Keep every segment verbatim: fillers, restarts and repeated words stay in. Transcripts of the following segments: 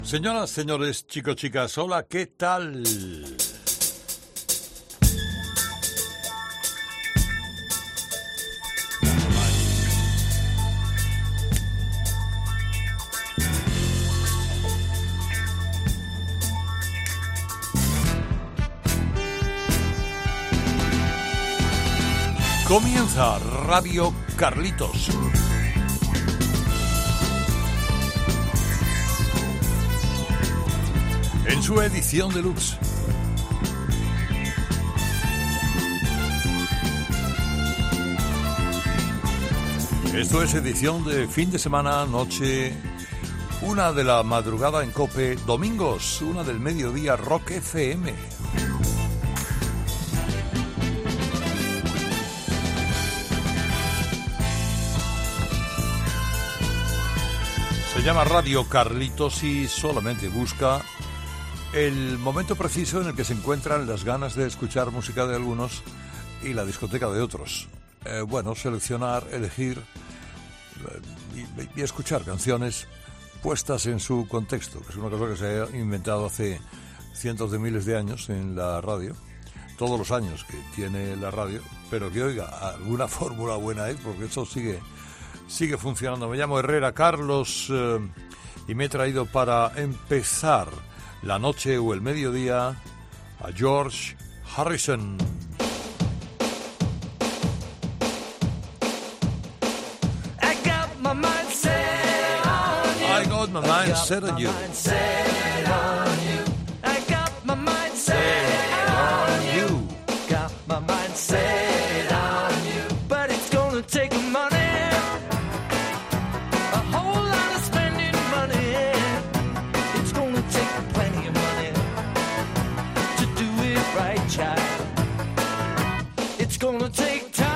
Señoras, señores, chicos, chicas, hola, ¿qué tal? Comienza Radio Carlitos. En su edición deluxe. Esto es edición de fin de semana, noche, una de la madrugada en COPE, domingos, una del mediodía, Rock F M. Se llama Radio Carlitos y solamente busca el momento preciso en el que se encuentran las ganas de escuchar música de algunos y la discoteca de otros. Eh, bueno, seleccionar, elegir eh, y, y escuchar canciones puestas en su contexto, que es una cosa que se ha inventado hace cientos de miles de años en la radio, todos los años que tiene la radio, pero que oiga, alguna fórmula buena hay, porque eso sigue, sigue funcionando. Me llamo Herrera Carlos eh, y me he traído para empezar la noche o el mediodía a George Harrison. I got my mind set on you. I got my mind set on you. I got my mind set on you. Got my mind set on you. But it's gonna take money. A whole lot of spending money. It's gonna take plenty of money to do it right, child. It's gonna take time.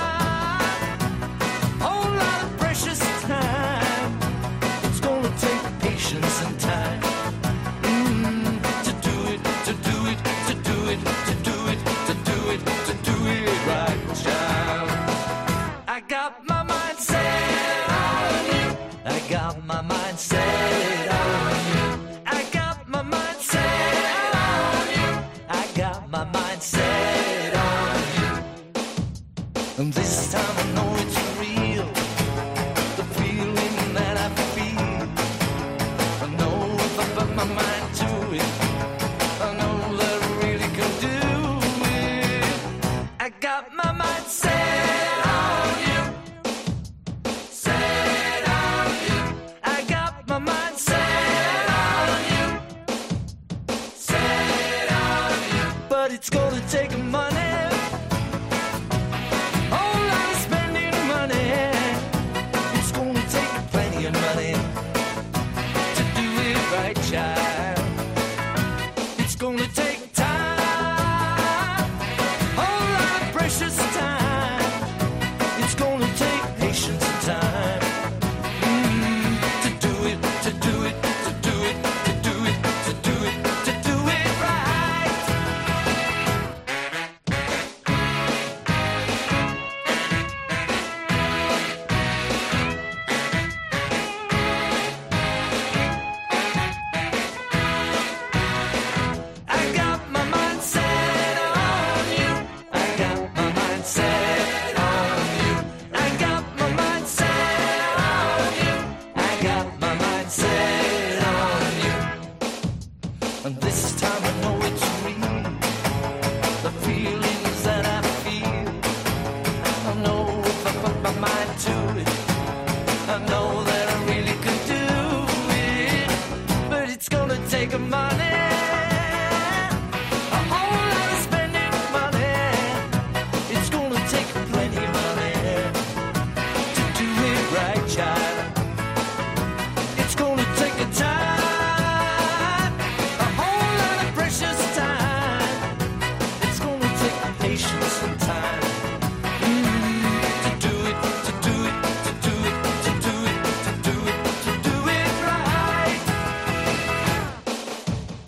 Whole lot of precious time. It's gonna take patience and time. Mm, to do it, to do it, to do it, to do it, to do it, to do it right, child. I got my mind set on you. I got my mind set on you. I got my mind set on you. I got my mind set on you. And this time I know it's real. The feeling that I feel. I know if I put my mind to it, I know that I really can do it. I got my mind set on you. Set on you. I got my mind set on you. Set on you. But it's gonna take money. Whole lot of spending money. It's gonna take plenty of money to do it right, child. It's gonna take time. Whole lot of precious time. It's gonna take patience and time. Mm, to do it, to do it, to do it, to do it, to do it, to do it right. I got my mind set on you. I got my mind set on you. I got my mind set on you. I got my mind set on you. And this time I know it's real. The feelings that I feel. I know if I put my mind to it, I know that I really could do it. But it's gonna take money. A whole lot of spending money. It's gonna take plenty of money to do it right, child. It's gonna take a time. A whole lot of precious time. It's gonna take patience and time. Mm, to do it, to do it, to do it, to do it, to do it, to do it right.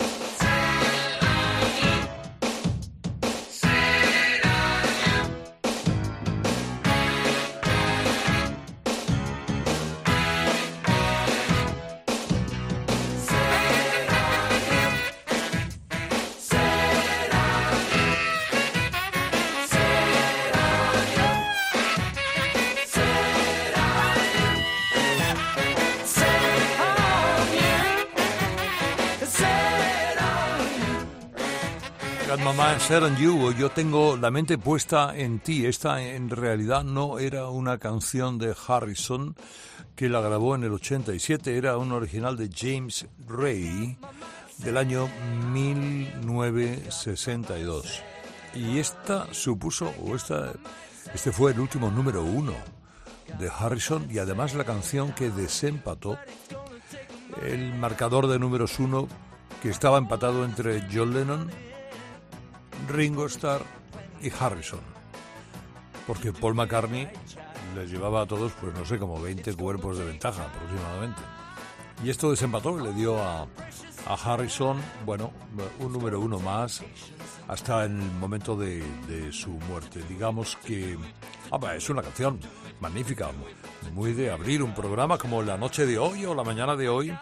Got my mind set on you, yo tengo la mente puesta en ti. Esta en realidad no era una canción de Harrison que la grabó en el ochenta y siete, era un original de James Ray del año mil novecientos sesenta y dos. Y esta supuso, o esta, este fue el último número uno de Harrison y además la canción que desempató el marcador de números uno que estaba empatado entre John Lennon, Ringo Starr y Harrison, porque Paul McCartney les llevaba a todos, pues no sé, como veinte cuerpos de ventaja aproximadamente. Y esto desempató y le dio a, a Harrison, bueno, un número uno más hasta el momento de, de su muerte. Digamos que ah, es una canción magnífica, muy de abrir un programa como la noche de hoy o la mañana de hoy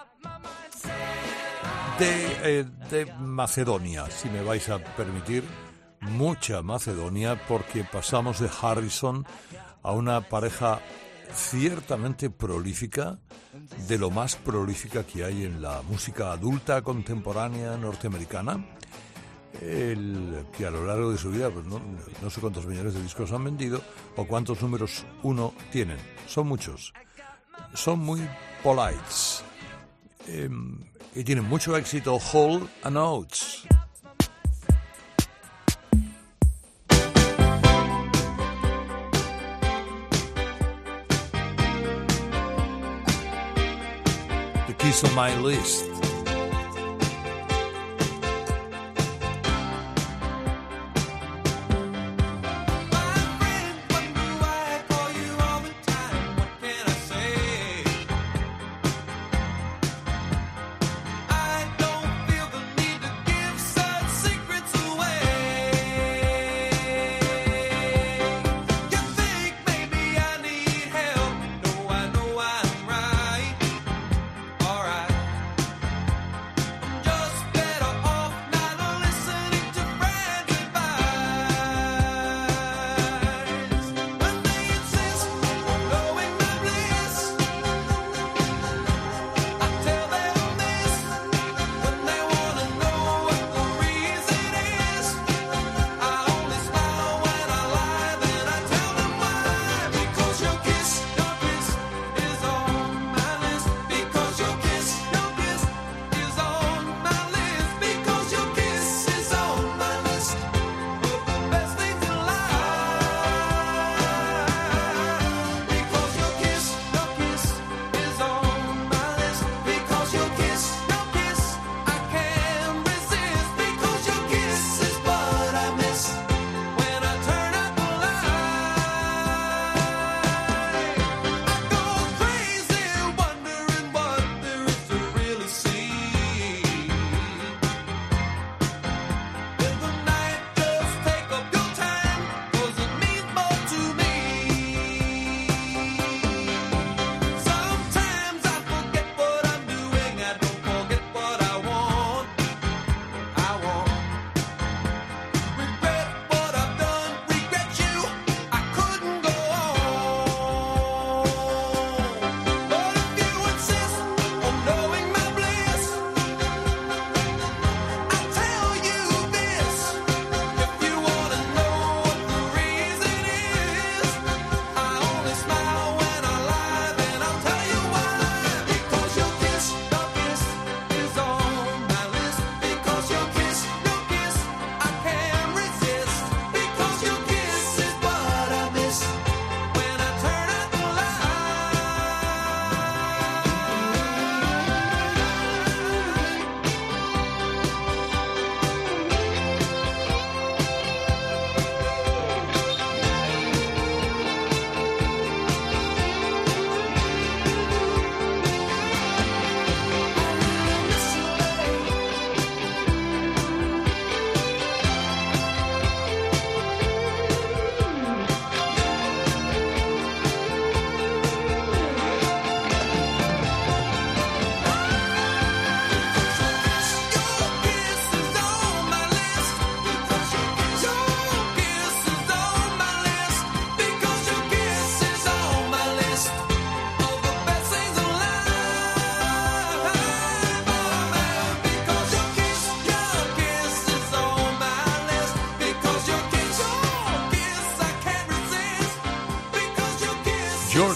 de, eh, de Macedonia, si me vais a permitir, mucha Macedonia, porque pasamos de Harrison a una pareja ciertamente prolífica, de lo más prolífica que hay en la música adulta contemporánea norteamericana, el, que a lo largo de su vida pues no, no sé cuántos millones de discos han vendido o cuántos números uno tienen. Son muchos. Son muy polites. Eh, y tienen mucho éxito. Hall and Oates. The Kiss on My List.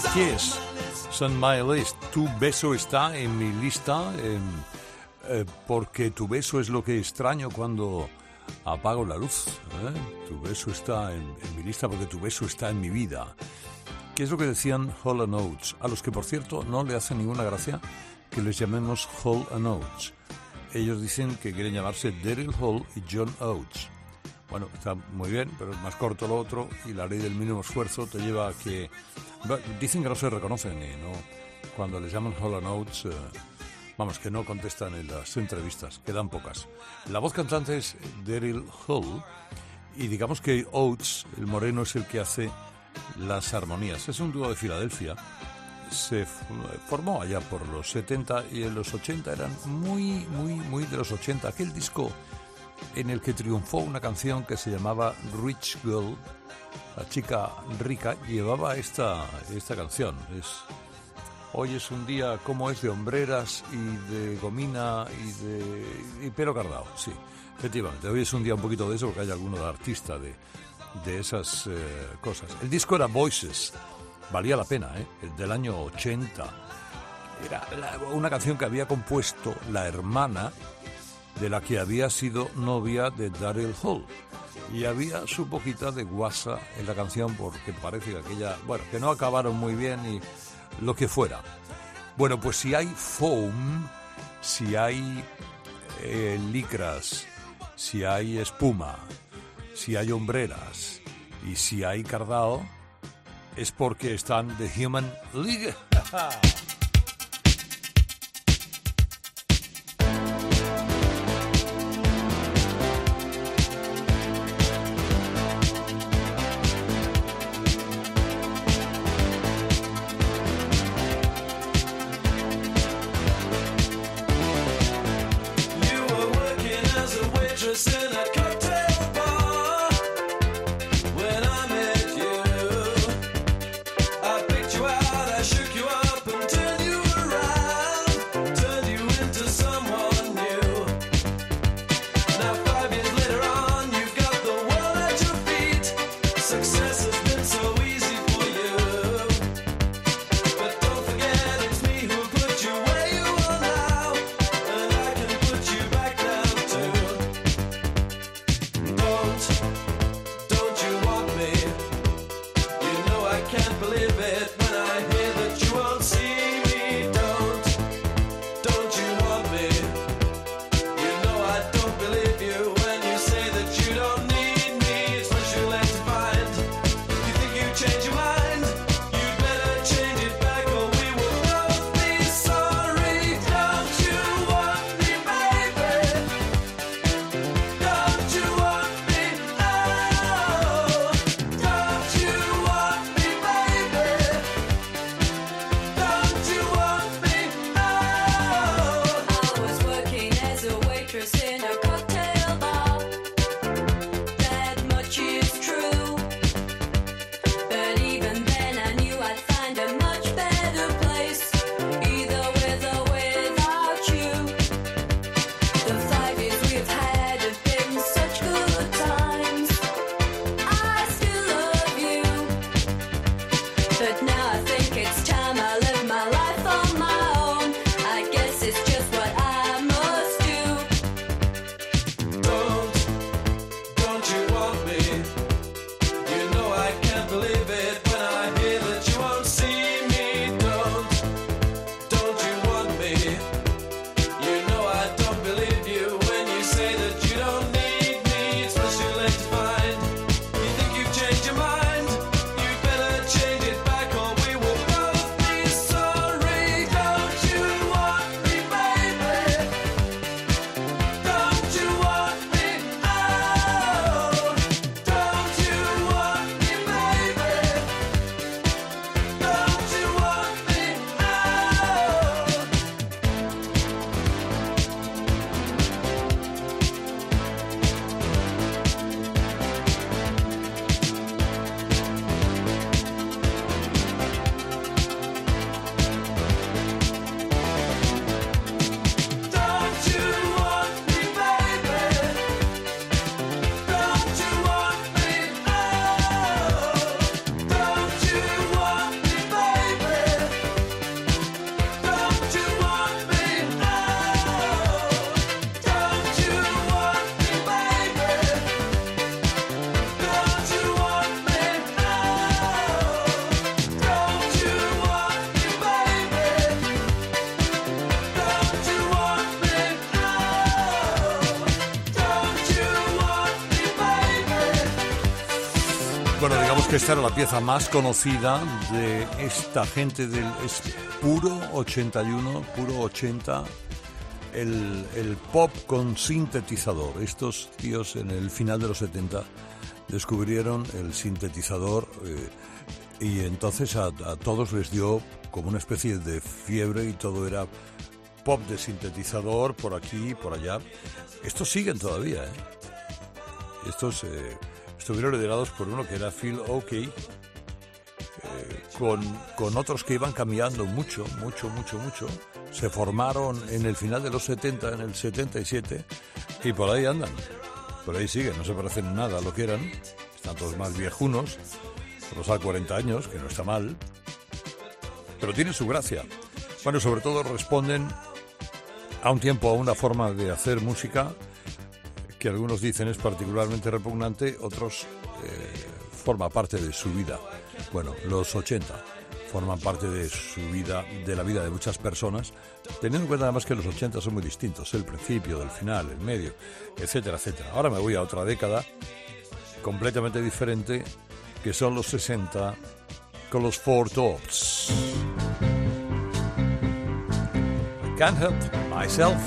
Kiss, on my list. Tu beso está en mi lista, eh, eh, porque tu beso es lo que extraño cuando apago la luz. ¿eh? Tu beso está en, en mi lista porque tu beso está en mi vida. ¿Qué es lo que decían Hall and Oates? A los que, por cierto, no le hace ninguna gracia que les llamemos Hall and Oates. Ellos dicen que quieren llamarse Daryl Hall y John Oates. Bueno, está muy bien, pero es más corto lo otro y la ley del mínimo esfuerzo te lleva a que... Dicen que no se reconocen y no... Cuando les llaman Hall and Oates, eh, vamos, que no contestan en las entrevistas, quedan pocas. La voz cantante es Daryl Hall y digamos que Oates, el moreno, es el que hace las armonías. Es un dúo de Filadelfia. Se formó allá por los setenta y en los ochenta eran muy, muy, muy de los ochenta. Aquel disco en el que triunfó una canción que se llamaba Rich Girl, la chica rica, llevaba esta, esta canción. Es Hoy es un día como es de hombreras y de gomina y de y pelo cardado, sí, efectivamente. Hoy es un día un poquito de eso porque hay alguno de artista de, de esas eh, cosas. El disco era Voices, valía la pena, ¿eh? El del año ochenta. Era la, una canción que había compuesto la hermana de la que había sido novia de Daryl Hall. Y había su poquita de guasa en la canción porque parece que aquella, bueno, que no acabaron muy bien y lo que fuera. Bueno, pues si hay foam, si hay eh, licras, si hay espuma, si hay hombreras y si hay cardao, es porque están The Human League. When I met you, I picked you out, I shook you up until Bueno, digamos que esta era la pieza más conocida de esta gente del es puro ochenta y uno, puro ochenta, el, el pop con sintetizador. Estos tíos en el final de los setenta descubrieron el sintetizador eh, y entonces a, a todos les dio como una especie de fiebre y todo era pop de sintetizador por aquí y por allá. Estos siguen todavía, ¿eh? Estos... Eh, estuvieron liderados por uno que era Phil Oakey, eh, con, con otros que iban cambiando mucho, mucho, mucho, mucho. Se formaron en el final de los setenta, en el setenta y siete, y por ahí andan. Por ahí siguen, no se parecen nada a lo que eran. Están todos más viejunos, todos a cuarenta años, que no está mal. Pero tienen su gracia. Bueno, sobre todo responden a un tiempo, a una forma de hacer música que algunos dicen es particularmente repugnante, otros eh, forma parte de su vida. Bueno, los ochenta forman parte de su vida, de la vida de muchas personas, teniendo en cuenta además que los ochenta son muy distintos, el principio, del final, el medio, etcétera, etcétera. Ahora me voy a otra década completamente diferente, que son los sesenta, con los Four Tops. I can't help myself.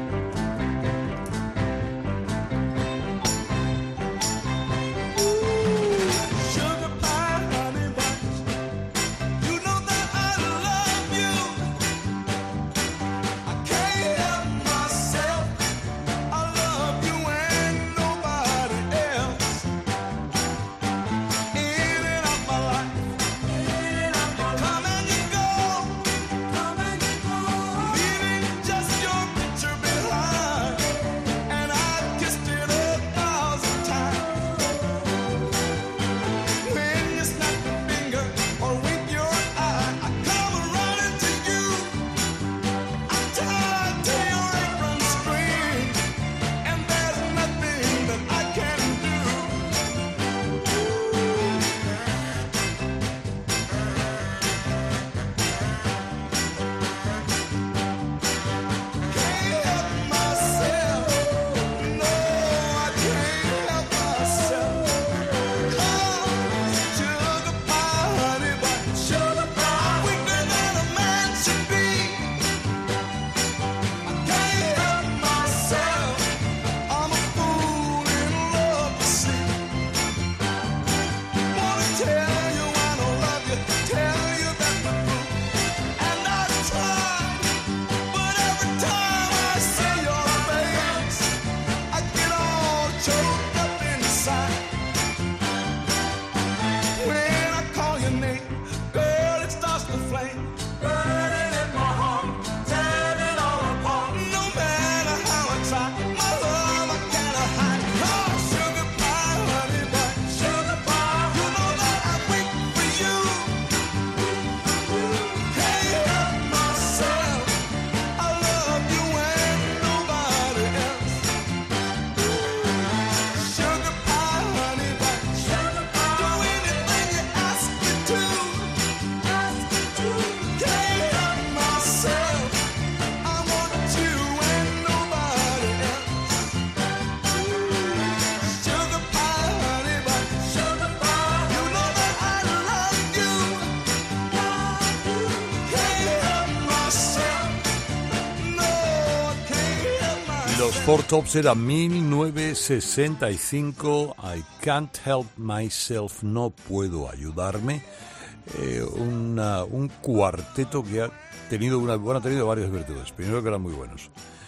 Los Four Tops era mil novecientos sesenta y cinco, I Can't Help Myself, no puedo ayudarme, eh, una, un cuarteto que ha tenido, una, bueno, ha tenido varias virtudes. Primero, que eran muy buenos.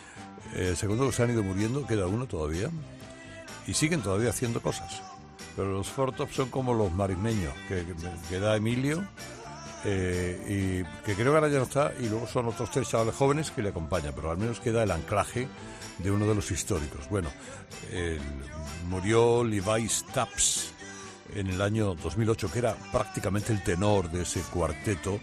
Eh, segundo, que se han ido muriendo, queda uno todavía, y siguen todavía haciendo cosas. Pero los Four Tops son como los marismeños, que, que, que da Emilio, eh, y que creo que ahora ya no está, y luego son otros tres chavales jóvenes que le acompañan, pero al menos queda el anclaje de uno de los históricos. Bueno, el, murió Levi Stubbs en el año dos mil ocho, que era prácticamente el tenor de ese cuarteto,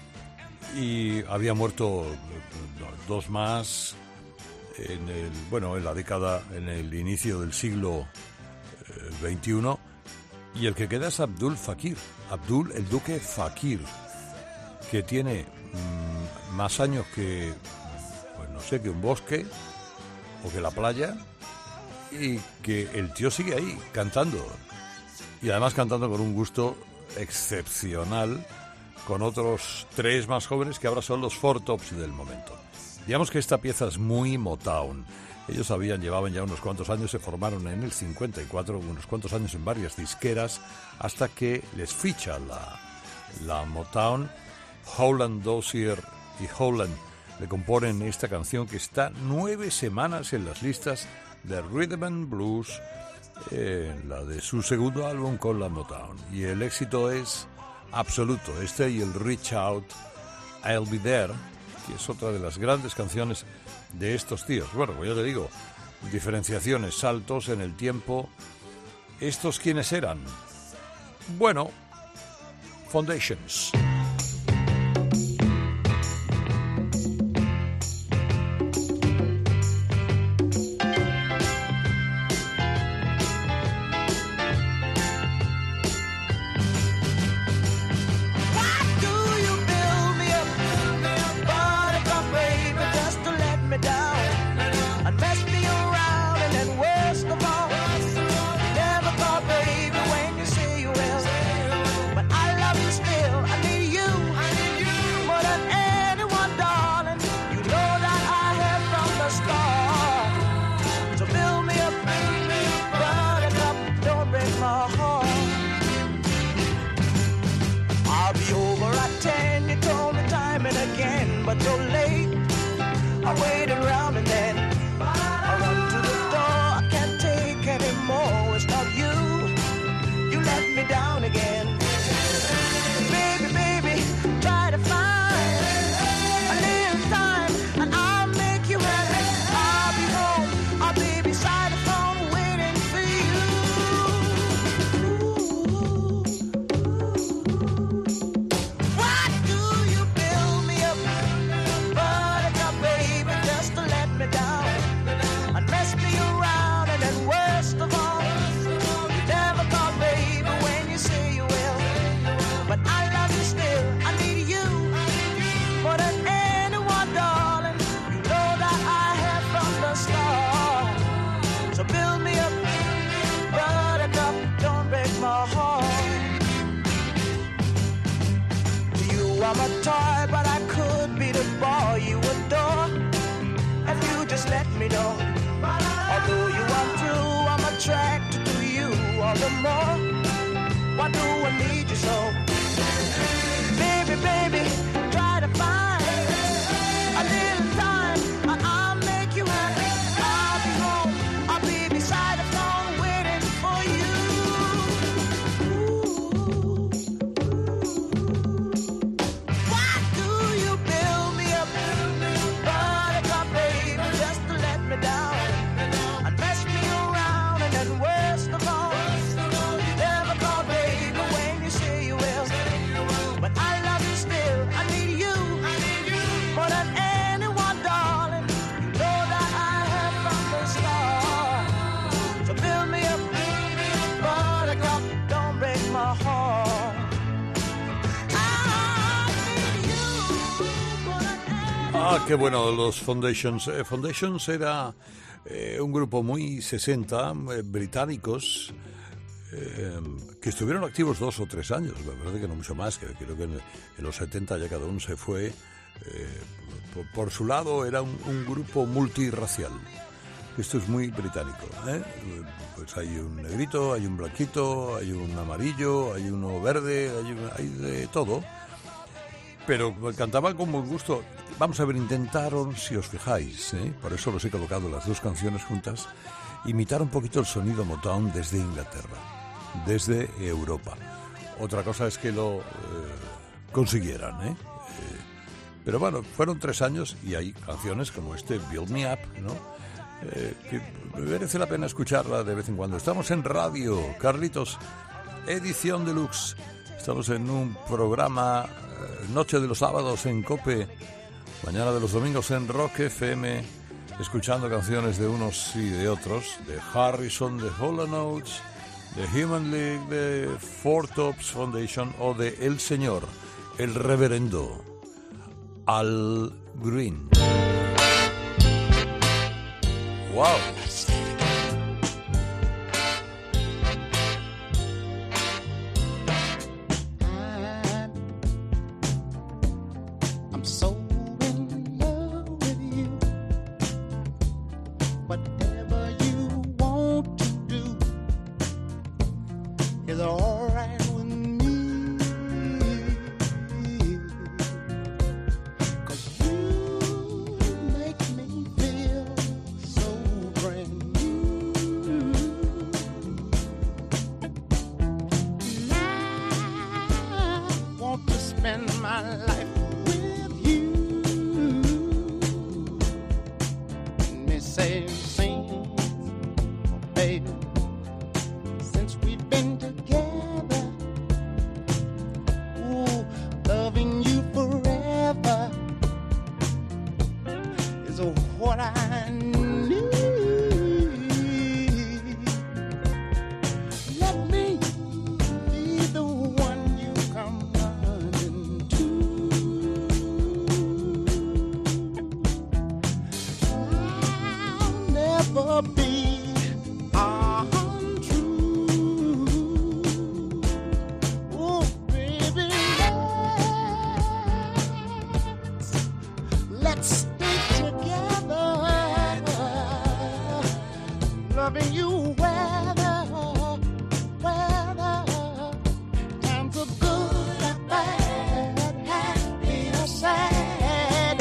y había muerto dos más en el, bueno, en la década, en el inicio del siglo veintiuno, y el que queda es Abdul Fakir, Abdul el Duque Fakir, que tiene mmm, más años que, pues no sé, que un bosque o que la playa, y que el tío sigue ahí cantando y además cantando con un gusto excepcional, con otros tres más jóvenes que ahora son los Four Tops del momento. Digamos que esta pieza es muy Motown. Ellos habían, llevaban ya unos cuantos años, se formaron en el cincuenta y cuatro, unos cuantos años en varias disqueras, hasta que les ficha la, la Motown. Howland Dozier y Howland le componen esta canción que está nueve semanas en las listas de Rhythm and Blues, eh, la de su segundo álbum con la Motown. Y el éxito es absoluto. Este y el Reach Out, I'll Be There, que es otra de las grandes canciones de estos tíos. Bueno, pues yo te digo, diferenciaciones, saltos en el tiempo. ¿Estos quiénes eran? Bueno, Foundations. Ah, qué bueno, los Foundations. Eh, Foundations era eh, un grupo muy sesenta, eh, británicos, eh, que estuvieron activos dos o tres años, me parece que no mucho más, que creo que en, en los setenta ya cada uno se fue. Eh, por, por su lado era un, un grupo multirracial. Esto es muy británico, ¿eh? Pues hay un negrito, hay un blanquito, hay un amarillo, hay uno verde, hay, un, hay de todo. Pero cantaban con buen gusto. Vamos a ver, intentaron, si os fijáis, ¿eh? Por eso los he colocado las dos canciones juntas, imitar un poquito el sonido Motown desde Inglaterra, desde Europa. Otra cosa es que lo eh, consiguieran, ¿eh? Eh, pero bueno, fueron tres años y hay canciones como este Build Me Up, ¿no? Eh, que merece la pena escucharla de vez en cuando. Estamos en radio, Carlitos, edición deluxe. Estamos en un programa eh, noche de los sábados en COPE, mañana de los domingos en Rock F M, escuchando canciones de unos y de otros, de Harrison, de Hall and Oates, de Human League, de Four Tops Foundation o de El Señor, el Reverendo Al Green. ¡Wow! Wow. whatever you want to do is all right with me. 'Cause you make me feel so brand new. And I want to spend my life with you. Let me say, sing, baby, since we've been together, ooh, loving you forever is what I need. Let me be the one you come running to. I'll never be untrue. Oh, baby, let's, let's stay together, loving you weather, weather, times are good and bad, happy or sad.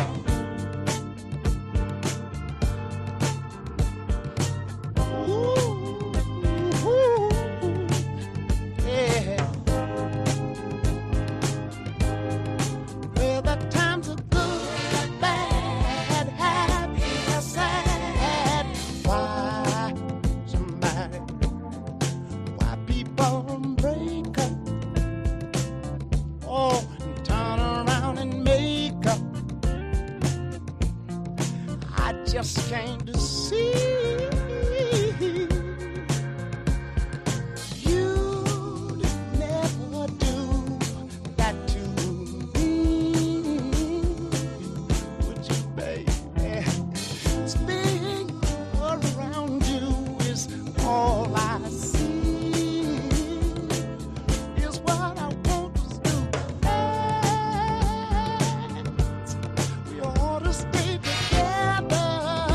Ooh, ooh, yeah. Well, the times are good and bad, happy or sad. Why somebody, why people break up? Oh, and turn around and make up. I just came to see you'd never do that to me, would you, baby? Spinning around you is all I see, is what I want us to do. We ought to stay together,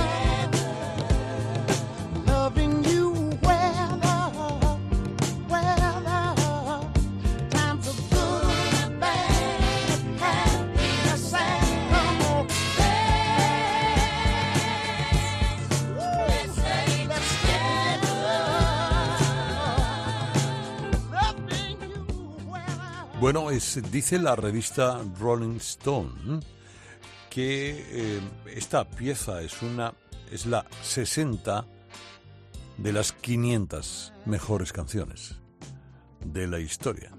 loving you weather, weather, times are good and bad, happy or sad. Come on, let's stay together, loving you weather. Bueno, es, dice la revista Rolling Stone que eh, esta pieza es una es la sesenta de las quinientas mejores canciones de la historia.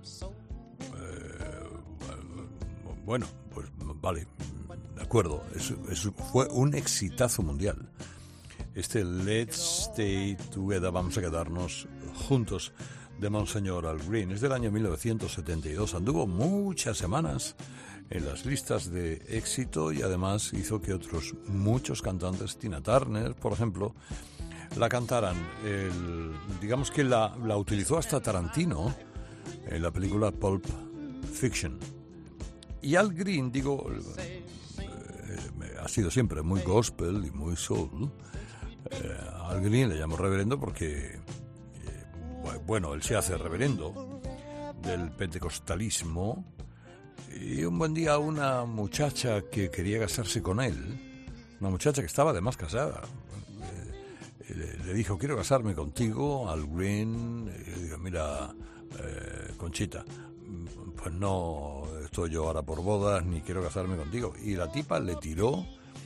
Eh, bueno, pues vale, de acuerdo, es- es- fue un exitazo mundial. Este Let's Stay Together, vamos a quedarnos juntos, de Monseñor Al Green, es del año mil novecientos setenta y dos. Anduvo muchas semanas en las listas de éxito y además hizo que otros muchos cantantes, Tina Turner, por ejemplo, la cantaran. El- digamos que la, la utilizó hasta Tarantino en la película Pulp Fiction. Y Al Green, digo, eh, eh, ha sido siempre muy gospel y muy soul. Eh, Al Green le llamo reverendo porque, eh, bu- bueno, él se hace reverendo del pentecostalismo. Y un buen día una muchacha que quería casarse con él, una muchacha que estaba además casada, eh, le, le dijo, quiero casarme contigo, Al Green. Y le digo, mira, eh, Conchita, pues no estoy yo ahora por bodas ni quiero casarme contigo. Y la tipa le tiró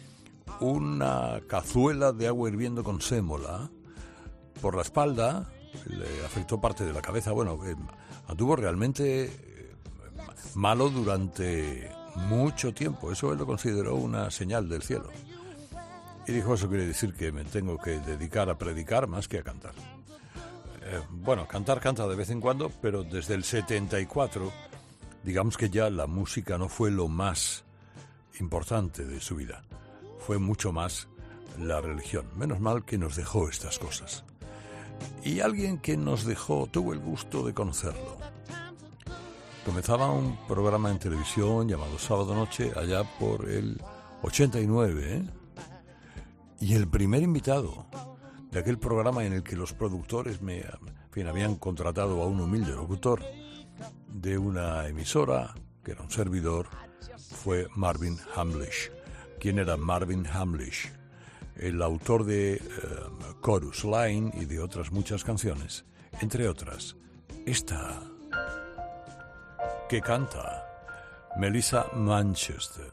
una cazuela de agua hirviendo con sémola por la espalda, le afectó parte de la cabeza. Bueno, eh, anduvo realmente eh, malo durante mucho tiempo. Eso él lo consideró una señal del cielo. Y dijo, eso quiere decir que me tengo que dedicar a predicar más que a cantar. Eh, bueno, cantar canta de vez en cuando, pero desde el setenta y cuatro, digamos que ya la música no fue lo más importante de su vida. Fue mucho más la religión. Menos mal que nos dejó estas cosas. Y alguien que nos dejó, tuvo el gusto de conocerlo. Comenzaba un programa en televisión llamado Sábado Noche, allá por el ochenta y nueve, ¿eh? Y el primer invitado de aquel programa en el que los productores me en fin, habían contratado a un humilde locutor de una emisora, que era un servidor, fue Marvin Hamlisch. ¿Quién era Marvin Hamlisch? El autor de uh, Chorus Line y de otras muchas canciones, entre otras, esta que canta Melissa Manchester,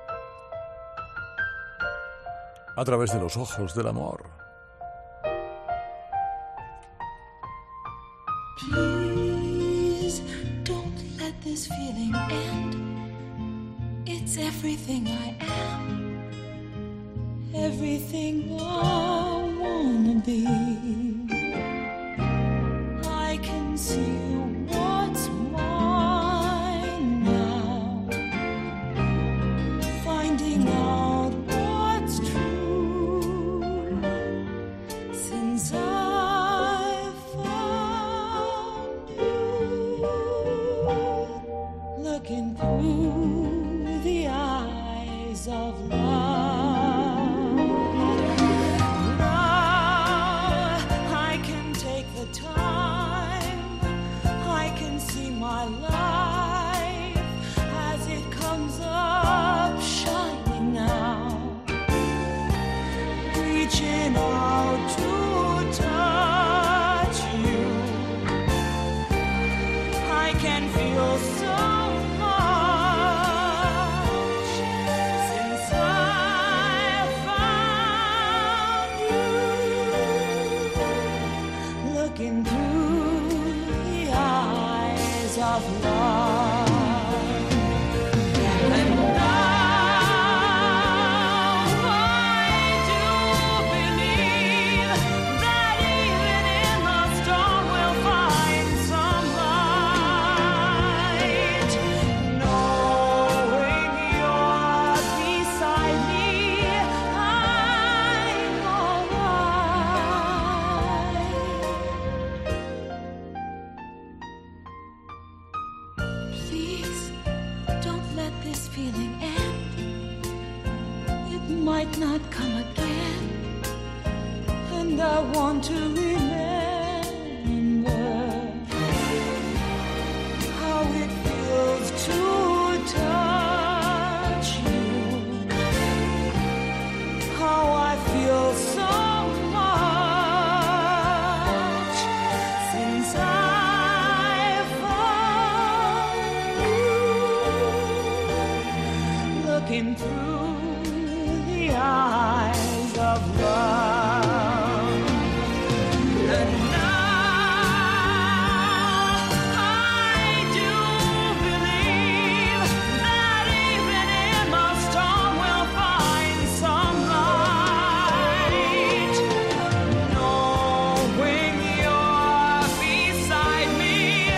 a través de los ojos del amor. Please don't let this feeling end. It's everything I am, everything I wanna be. I can see what's mine now, finding out what's true since I found you, looking through the eyes of love. Now I can take the time, I can see my life as it comes up shining now, reaching out to touch you. I can feel so much since I found you, looking through the eyes of love. And now I do believe that even in the storm we'll find some light. Knowing you're beside me, I'm alright. Please don't let this feeling end. It might not come again, and I want to remember how it feels to touch you, how I feel so much since I found you, looking through the eyes of love. And now I do believe that even in the storm we'll find some light. Knowing you're beside me,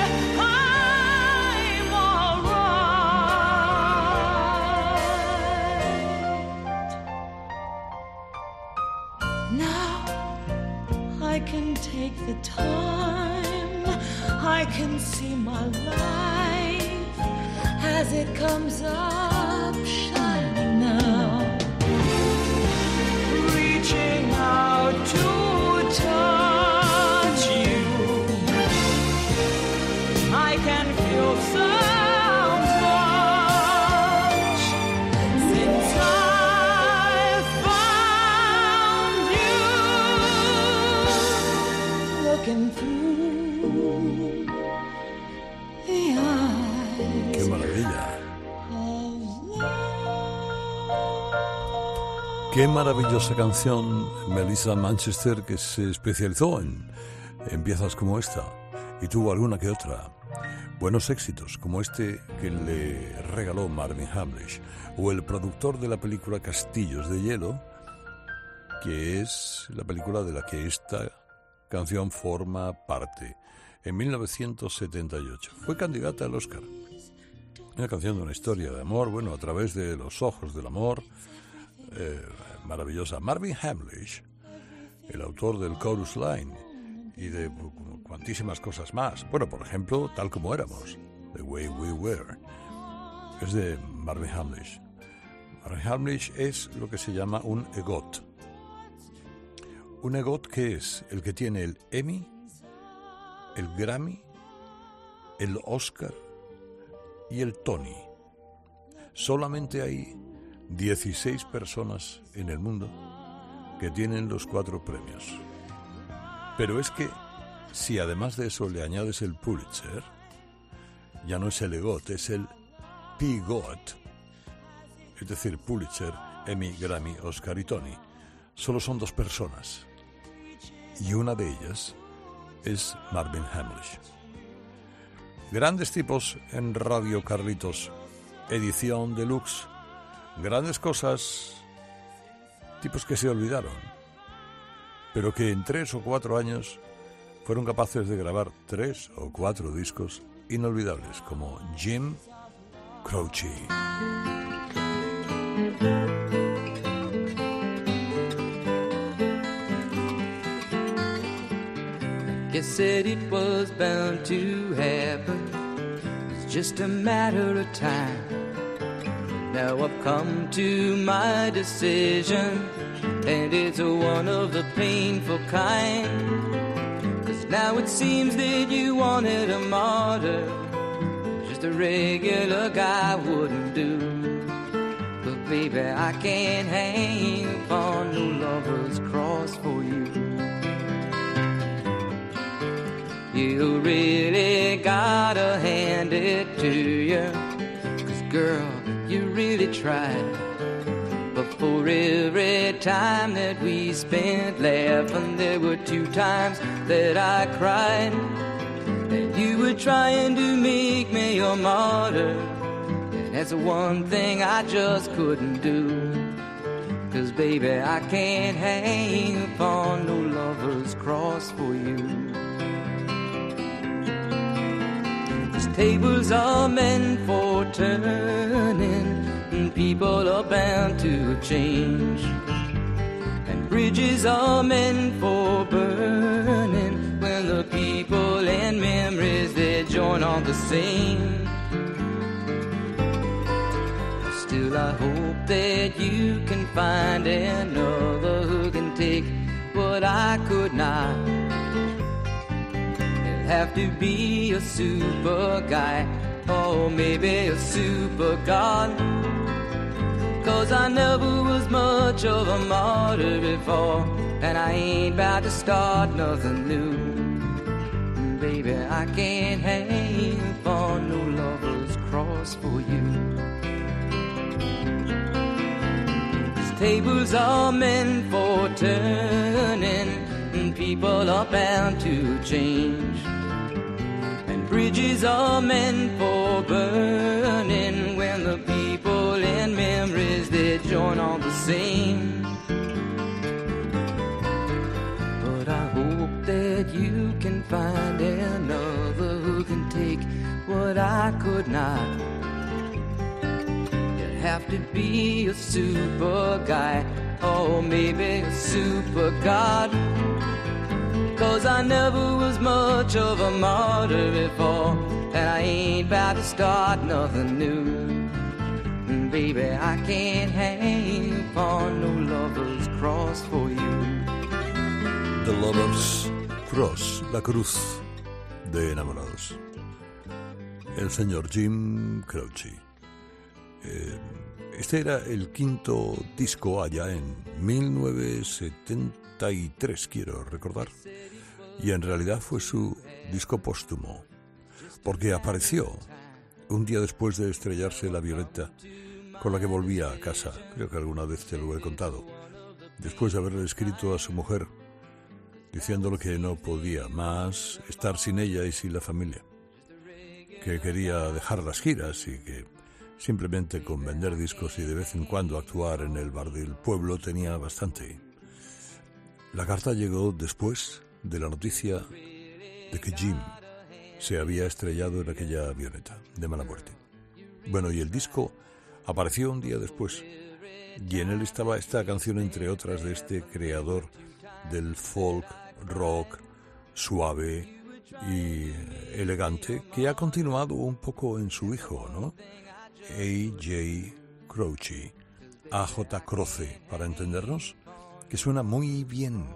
I'm alright. Now I can take the time, I can see my life as it comes up shining now, reaching out to touch you. I can feel so much since I found you, looking through the eyes ¡Qué maravilla! of love. Qué maravillosa canción, Melissa Manchester, que se especializó en, en piezas como esta y tuvo alguna que otra. Buenos éxitos, como este que le regaló Marvin Hamlisch, o el productor de la película Castillos de Hielo, que es la película de la que esta canción forma parte. En mil novecientos setenta y ocho fue candidata al Oscar. Una canción de una historia de amor, bueno, a través de los ojos del amor, eh, maravillosa. Marvin Hamlisch, el autor del Chorus Line y de cu- cuantísimas cosas más. Bueno, por ejemplo, Tal como éramos, The Way We Were, es de Marvin Hamlisch. Marvin Hamlisch es lo que se llama un EGOT, Un EGOT que es el que tiene el Emmy, el Grammy, el Oscar y el Tony. Solamente hay dieciséis personas en el mundo que tienen los cuatro premios. Pero es que si además de eso le añades el Pulitzer, ya no es el EGOT, es el PGOT, es decir, Pulitzer, Emmy, Grammy, Oscar y Tony. Solo son dos personas y una de ellas es Marvin Hamlisch. Grandes tipos en Radio Carlitos, edición deluxe. Grandes cosas, tipos que se olvidaron, pero que en tres o cuatro años fueron capaces de grabar tres o cuatro discos inolvidables, como Jim Croce. You said it was bound to happen. It's just a matter of time. Now I've come to my decision, and it's one of the painful kind. 'Cause now it seems that you wanted a martyr. Just a regular guy wouldn't do. But baby, I can't hang upon no lover's cross for you. You really gotta hand it to you, 'cause girl, you really tried. But for every time that we spent laughing, there were two times that I cried. And you were trying to make me your martyr, and that's the one thing I just couldn't do. 'Cause baby, I can't hang upon no lover's cross for you. Tables are meant for turning, and people are bound to change. And bridges are meant for burning, when the people and memories they join on the same. Still I hope that you can find another who can take what I could not. Have to be a super guy, or maybe a super god. 'Cause I never was much of a martyr before, and I ain't about to start nothing new. Baby, I can't hang upon no lover's cross for you. These tables are meant for turning, and people are bound to change. Bridges are meant for burning, when the people and memories they join on the same. But I hope that you can find another who can take what I could not. You'd have to be a super guy, or maybe a super god. 'Cause I never was much of a martyr before, and I ain't about to start nothing new. Baby, I can't hang upon no lover's cross for you. The Lover's Cross, la cruz de enamorados. El señor Jim Croce. Eh, este era el quinto disco allá en mil novecientos setenta y tres, quiero recordar. Y en realidad fue su disco póstumo, porque apareció un día después de estrellarse la avioneta con la que volvía a casa. Creo que alguna vez te lo he contado. Después de haberle escrito a su mujer diciéndole que no podía más estar sin ella y sin la familia, que quería dejar las giras y que simplemente con vender discos y de vez en cuando actuar en el bar del pueblo tenía bastante. La carta llegó después de la noticia de que Jim se había estrellado en aquella avioneta de mala muerte. Bueno, y el disco apareció un día después, y en él estaba esta canción, entre otras, de este creador del folk, rock, suave y elegante, que ha continuado un poco en su hijo, ¿no? A J Croce, A J Croce, para entendernos, que suena muy bien.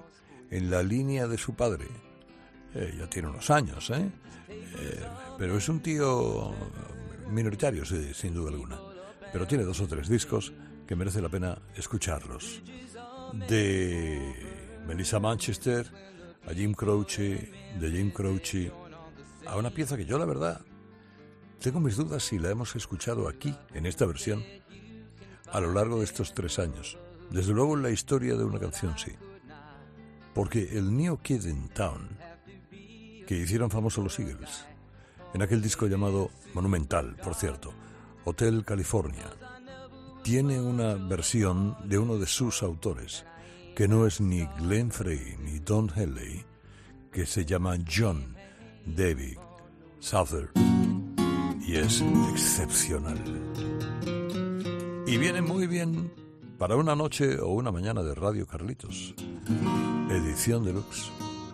en la línea de su padre. Eh, ya tiene unos años, ¿eh? Eh, pero es un tío minoritario, sí, sin duda alguna. Pero tiene dos o tres discos que merece la pena escucharlos. De Melissa Manchester a Jim Croce, de Jim Croce a una pieza que yo, la verdad, tengo mis dudas si la hemos escuchado aquí, en esta versión, a lo largo de estos tres años. Desde luego en la historia de una canción, sí. Porque el New Kid in Town, que hicieron famosos los Eagles, en aquel disco llamado Monumental, por cierto, Hotel California, tiene una versión de uno de sus autores, que no es ni Glenn Frey ni Don Henley, que se llama John David Souther, y es excepcional. Y viene muy bien para una noche o una mañana de Radio Carlitos, edición deluxe.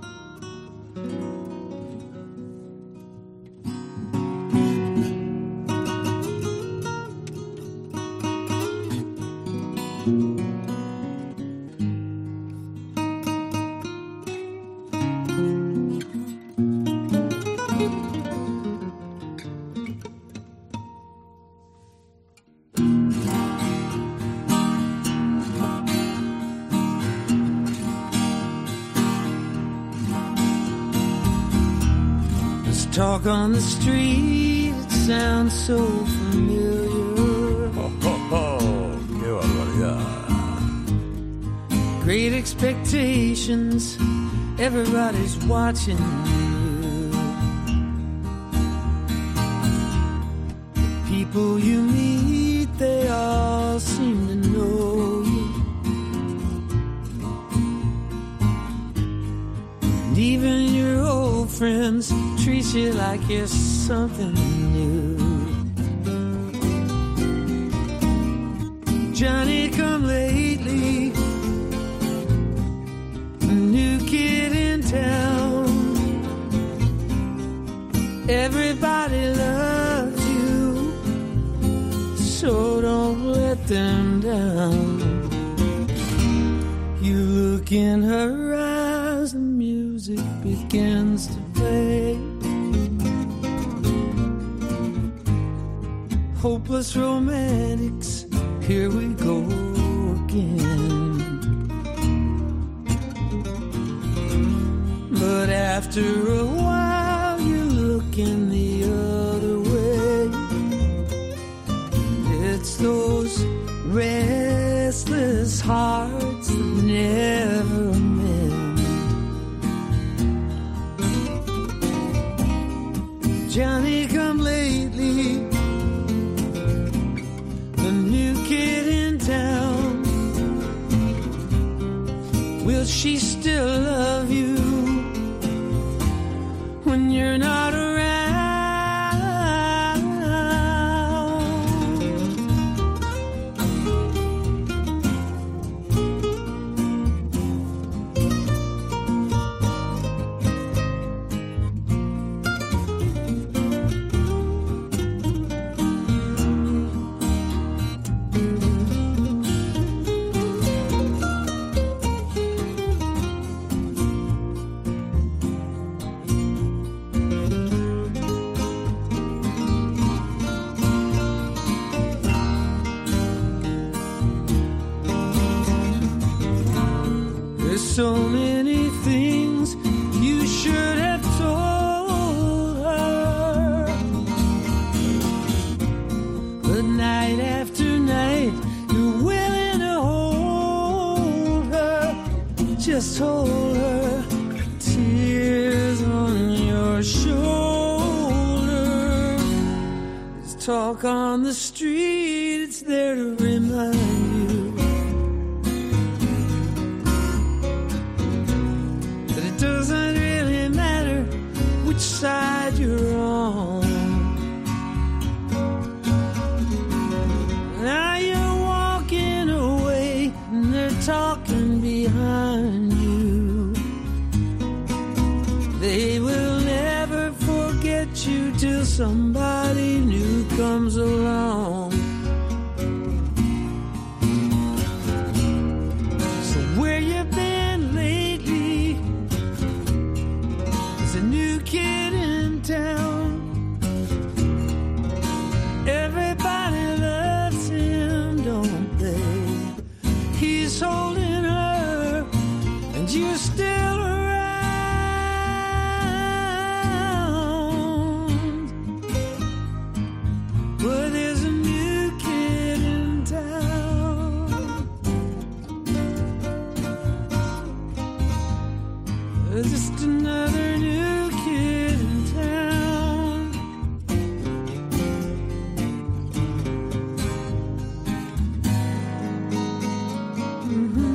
Talk on the street, it sounds so familiar. Oh, oh, oh, ¡qué barbaridad! Great expectations, everybody's watching you. The people you meet, they all seem to know you. And even your old friends treat you like you're something new. Johnny come lately, a new kid in town. Everybody loves you, so don't let them down. You look in her eyes, the music begins to play. Hopeless romantics, here we go again. But after a while you're looking the other way. It's those restless hearts that never mend. Johnny come lately, kid in town. Will she still love you when you're not around? So many things you should have told her, but night after night you're willing to hold her, just hold her, tears on your shoulder. There's talk on the street, it's there to remind you doesn't really matter which side you're on. Now you're walking away and they're talking behind you. They will never forget you till somebody new comes along. So where you been lately? just another new kid in town. Mm-hmm.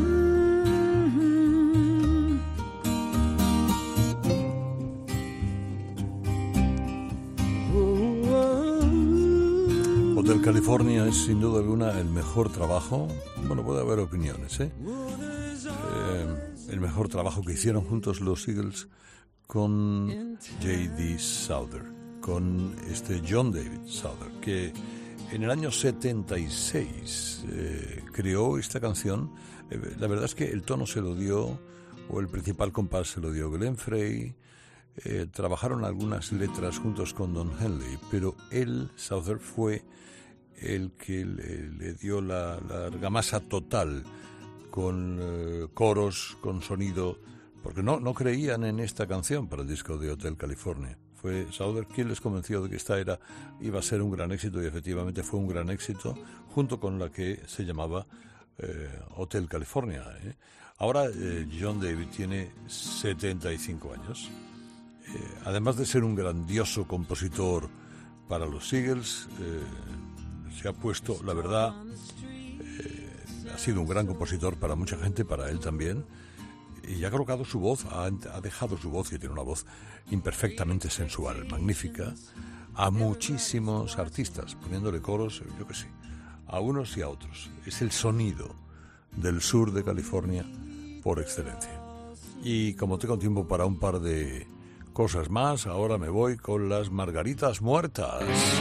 Hotel California es sin duda alguna el mejor trabajo. Bueno, puede haber opiniones, ¿eh? Eh, el mejor trabajo que hicieron juntos los Eagles con J D Souther, con este John David Souther, que en el año setenta y seis eh, creó esta canción. Eh, la verdad es que el tono se lo dio, o el principal compás se lo dio Glenn Frey. Eh, trabajaron algunas letras juntos con Don Henley, pero él, Souther, fue el que le, le dio la, la argamasa total, con eh, coros, con sonido, porque no, no creían en esta canción para el disco de Hotel California. Fue Souther quien les convenció de que esta era, iba a ser un gran éxito, y efectivamente fue un gran éxito, junto con la que se llamaba eh, Hotel California. ¿eh? Ahora eh, John David tiene setenta y cinco años. Eh, además de ser un grandioso compositor para los Eagles, eh, se ha puesto, la verdad, eh, ha sido un gran compositor para mucha gente, para él también, y ha colocado su voz, ha, ha dejado su voz, que tiene una voz imperfectamente sensual, magnífica, a muchísimos artistas, poniéndole coros, yo que sé, a unos y a otros. Es el sonido del sur de California por excelencia. Y como tengo tiempo para un par de cosas más, ahora me voy con las Margaritas Muertas.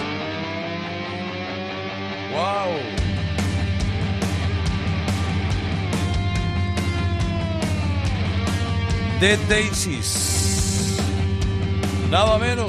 ¡Wow! The Daisies. Nada menos.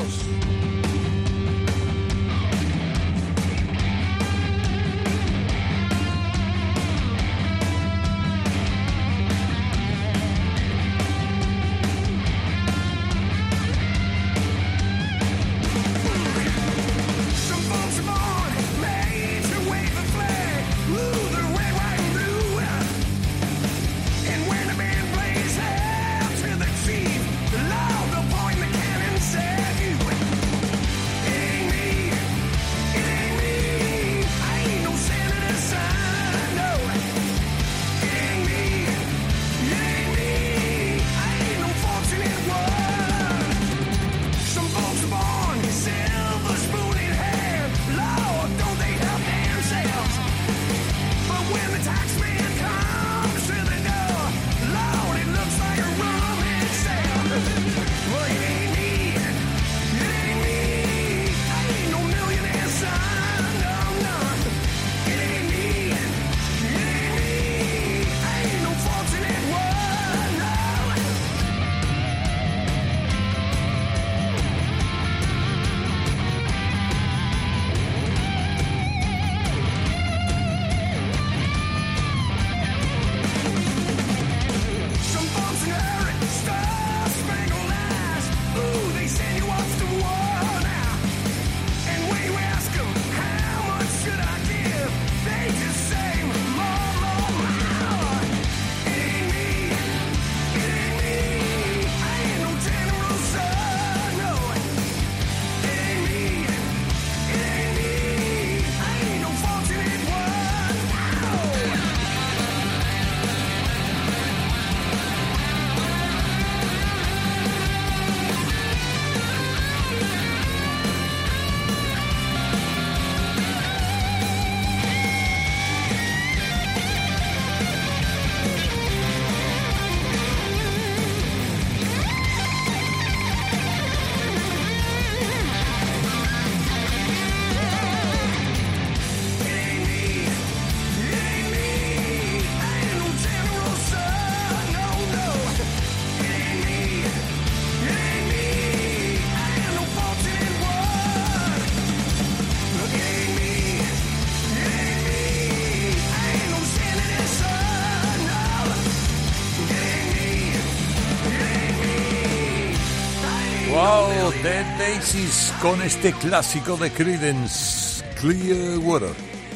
Wow, The Daisies con este clásico de Creedence, Clearwater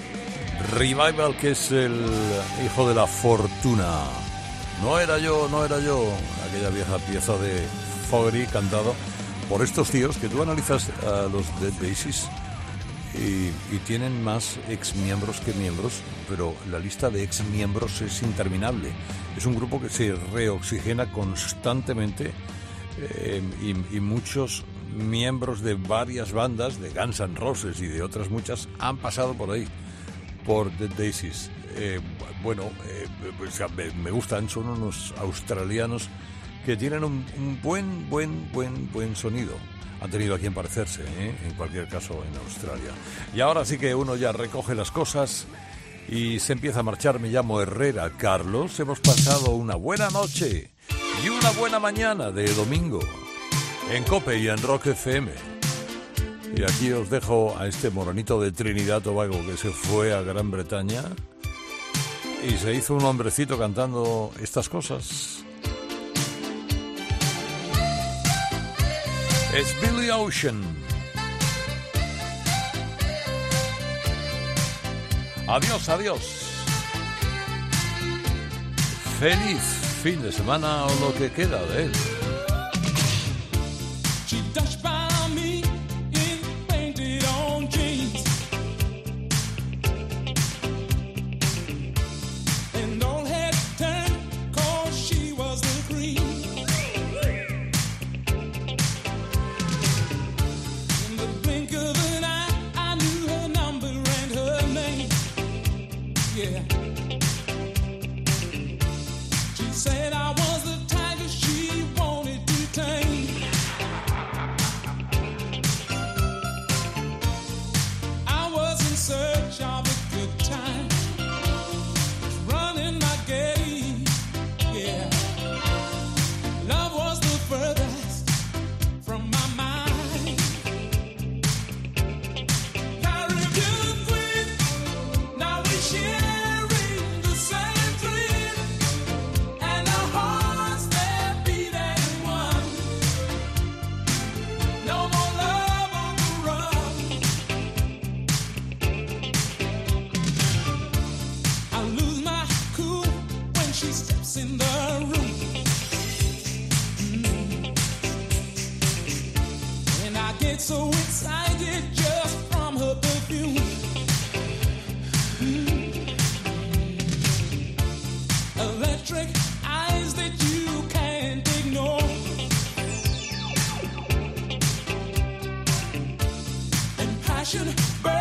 Revival, que es el hijo de la fortuna. No era yo, no era yo. aquella vieja pieza de Fogerty cantado por estos tíos que tú analizas a los Dead Daisies y, y tienen más exmiembros que miembros, pero la lista de exmiembros es interminable. Es un grupo que se reoxigena constantemente eh, y, y muchos miembros de varias bandas, de Guns N' Roses y de otras muchas, han pasado por ahí, por Dead Daisies. Eh, bueno, eh, pues, me, me gustan, son unos australianos que tienen un, un buen, buen, buen, buen sonido. Han tenido a quien parecerse, ¿eh? En cualquier caso, en Australia. Y ahora sí que uno ya recoge las cosas y se empieza a marchar. Me llamo Herrera Carlos. Hemos pasado una buena noche y una buena mañana de domingo en COPE y en Rock F M. Y aquí os dejo a este moronito de Trinidad Tobago que se fue a Gran Bretaña y se hizo un hombrecito cantando estas cosas. Es Billy Ocean. Adiós, adiós. Feliz fin de semana o lo que queda de él. Passion burns.